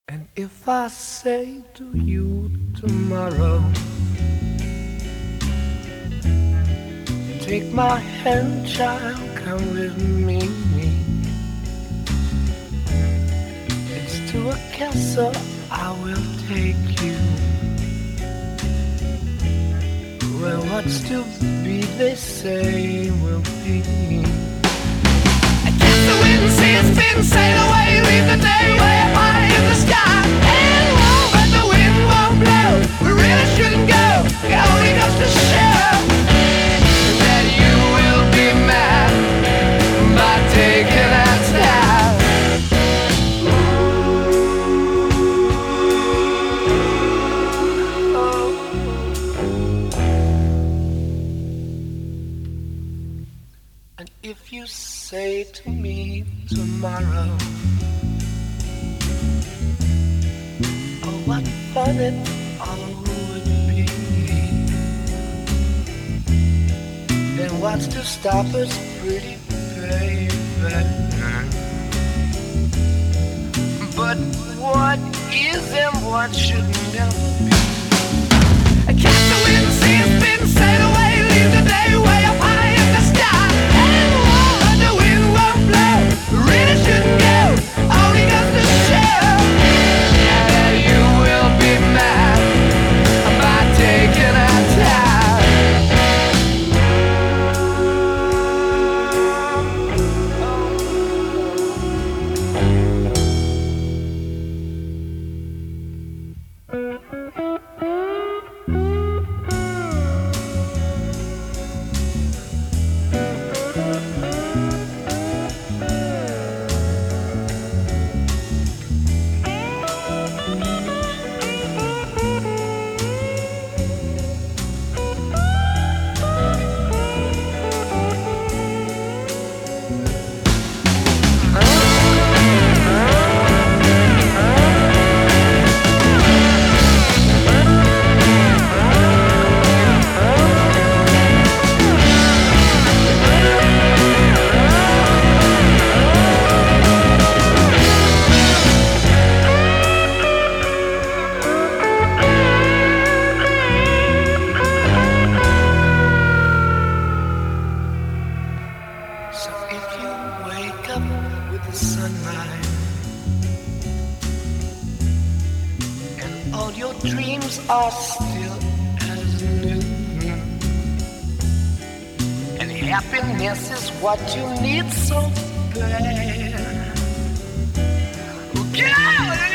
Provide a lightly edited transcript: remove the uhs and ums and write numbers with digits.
And if I say to you tomorrow, take my hand, child, come with me. It's to a castle I will take you, where what's to be, they say, will be. I guess the wind says spin, sail away, leave the day way up high in the sky. And but the wind won't blow, we really shouldn't go. It only goes to show that you will be mad by taking our time. And if you say to me tomorrow, oh, what fun it all would be, then what's to stop us, pretty baby? But what is and what should never be? I catch the wind, see it spin, sail away, leave the day way up high in the sky. And but the wind won't blow, really shouldn't go, only goes to show that you will be mad by taking our time. So if you wake up with the sunrise and all your dreams are still as new, and happiness is what you need so bad, well, girl,